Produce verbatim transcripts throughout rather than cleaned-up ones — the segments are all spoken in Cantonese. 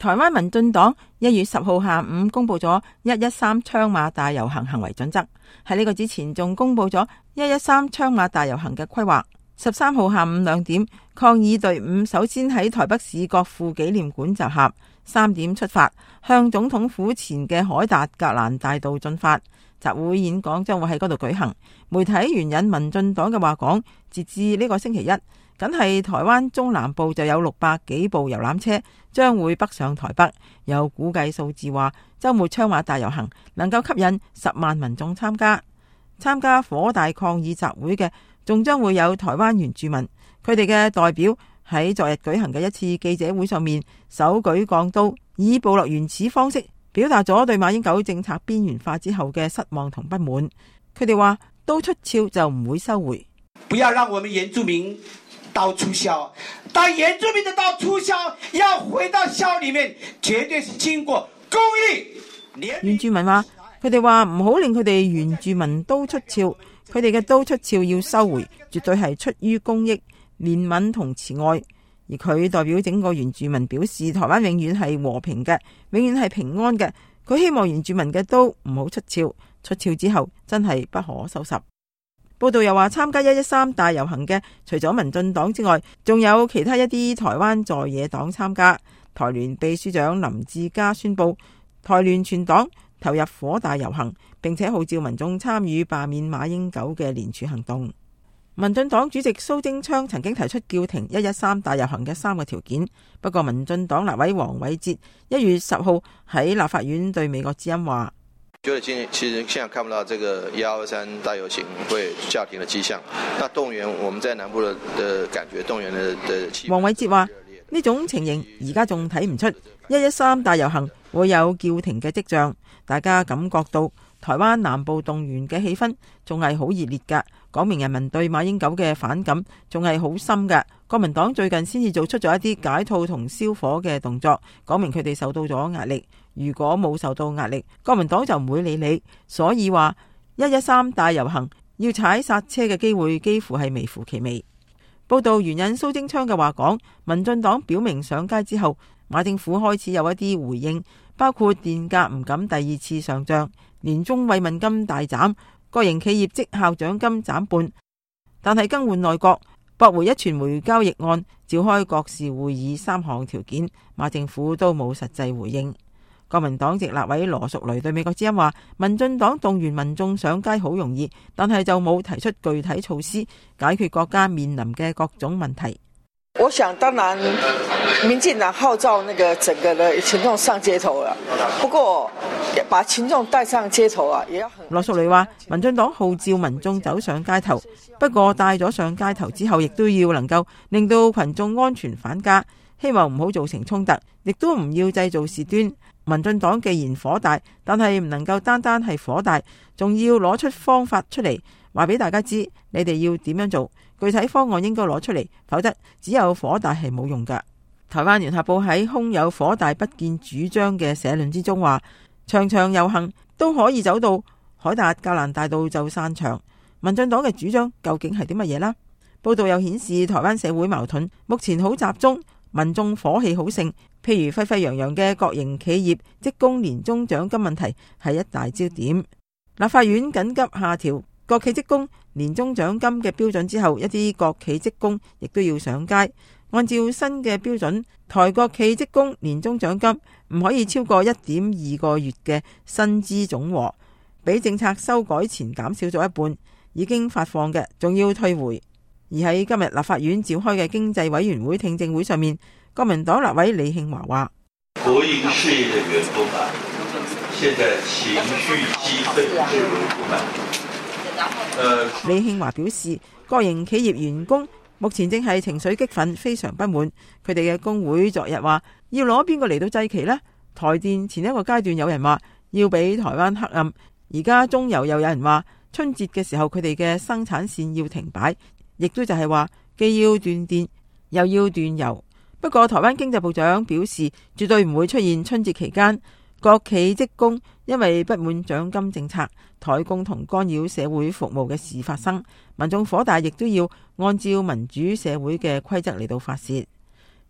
台灣民進黨一月十號下午公布咗一一三槍馬大遊行行為準則，喺呢個之前仲公布咗一一三槍馬大遊行嘅規劃。十三號下午兩點，抗議隊伍首先喺台北市國父紀念館集合，三點出發，向總統府前嘅凱達格蘭大道進發。集會演講將會喺嗰度舉行。媒體援引民進黨嘅話講，截至呢個星期一，僅係台灣中南部就有六百幾部遊覽車將會北上台北。有估計數字話，週末槍馬大遊行能夠吸引十萬民眾參加。參加火大抗議集會嘅仲將會有台灣原住民，佢哋嘅代表喺昨日舉行嘅一次記者會上面，手舉鋼刀，以部落原始方式表達咗對馬英九政策邊緣化之後嘅失望同不滿。佢哋話刀出鞘就唔會收回， 不要讓我們原住民刀出鞘，但原住民的刀出鞘要回到鞘裏面，絕對是經過公益。 原住民話，佢哋話唔好令佢哋原住民刀出鞘，佢哋嘅刀出鞘要收回，絕對係出於公益、憐憫同慈愛。而佢代表整個原住民表示，台灣永遠係和平嘅，永遠係平安嘅。佢希望原住民嘅刀唔好出鞘，出鞘之後真係不可收拾。報道又話，參加一一三大遊行嘅除咗民進黨之外，仲有其他一啲台灣在野黨參加。台聯秘書長林志嘉宣布，台聯全黨投入火大遊行，並且號召民眾參與罷免馬英九嘅連署行動。民進黨主席蘇貞昌曾經提出叫停一一三大遊行嘅三個條件，不過民進黨立委黃偉哲一月十號喺立法院對美國之音話， 覺得今年其實現在看不到這個一二三大遊行會叫停的跡象，那動員我們在南部的的感覺，動員的的氣氛。 黃偉哲話呢種情形而家仲睇唔出一一三大遊行會有叫停嘅跡象，大家感覺到台灣南部動員嘅氣氛仲係好熱烈㗎，講明人民對馬英九嘅反感仲係好深㗎。國民黨最近先至做出咗一啲解套同消火嘅動作，講明佢哋受到咗壓力。如果冇受到壓力，國民黨就唔會理你。所以話一一三大遊行要踩剎車嘅機會幾乎係微乎其微。報道援引蘇貞昌嘅話講，民進黨表明上街之後，馬政府開始有一啲回應，包括電價唔敢第二次上漲，年終慰問金大減，國營企業績效獎金減半，但係更換內閣、駁回一傳媒交易案、召開國事會議三項條件，馬政府都冇實際回應。國民黨籍立委羅淑蕾對美國之音話，民進黨動員民眾上街好容易，但係就冇提出具體措施解決國家面臨嘅各種問題。 我想當然民進黨號召那個整個的群眾上街頭了，不過把群眾帶上街頭啊，也要很。 羅淑蕾話，民進黨號召民眾走上街頭，不過帶咗上街頭之後，亦都要能夠令到群眾安全返家，希望唔好造成衝突，亦都唔要製造事端。民進黨既然火大，但係唔能夠單單係火大，仲要攞出方法出嚟，話俾大家知，你哋要點樣做，具體方案應該攞出嚟，否則只有火大係冇用㗎。台灣聯合報喺空有火大不見主張嘅社論之中話，場場遊行都可以走到凱達格蘭大道就散場，民進黨嘅主張究竟係啲乜嘢啦？報道又顯示台灣社會矛盾目前好集中，民眾火氣好盛，譬如沸沸揚揚嘅國營企業職工年終獎金問題係一大焦點。立法院緊急下調國企職工年終獎金嘅標準之後，一啲國企職工亦都要上街。按照新嘅標準，台國企職工年終獎金唔可以超過一點二個月嘅薪資總和，比政策修改前減少咗一半，已經發放嘅仲要退回。而喺今日立法院召開嘅經濟委員會聽證會上面，國民黨立委李慶華話： 國營事業嘅員工啊，現在情緒激憤，自如不滿。呃， 李慶華表示，國營企業員工目前正係情緒激憤，非常不滿。佢哋嘅工會昨日話要攞邊個嚟到祭旗呢？台電前一個階段有人話要俾台灣黑暗，而家中油又有人話春節嘅時候佢哋嘅生產線要停擺，亦都就係話既要斷電又要斷油。不過台灣經濟部長表示，絕對唔會出現春節期間國企職工因為不滿獎金政策怠工同干擾社會服務嘅事發生。民眾火大亦都要按照民主社會嘅規則嚟到發洩。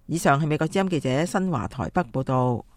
以上係美國之音記者新華台北報道。